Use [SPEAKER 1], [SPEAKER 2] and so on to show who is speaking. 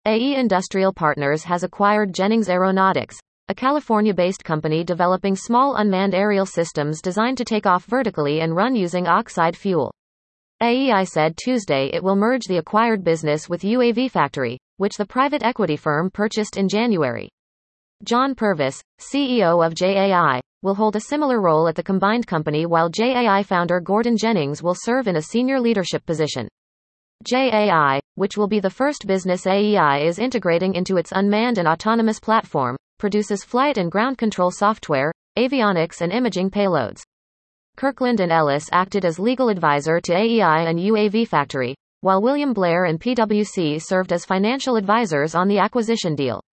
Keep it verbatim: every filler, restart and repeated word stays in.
[SPEAKER 1] A E Industrial Partners has acquired Jennings Aeronautics, a California-based company developing small unmanned aerial systems designed to take off vertically and run using oxide fuel. A E I said Tuesday it will merge the acquired business with U A V Factory, which the private equity firm purchased in January. John Purvis, C E O of J A I, will hold a similar role at the combined company, while J A I founder Gordon Jennings will serve in a senior leadership position. J A I, which will be the first business A E I is integrating into its unmanned and autonomous platform, produces flight and ground control software, avionics and imaging payloads. Kirkland and Ellis acted as legal advisor to A E I and U A V Factory, while William Blair and PwC served as financial advisors on the acquisition deal.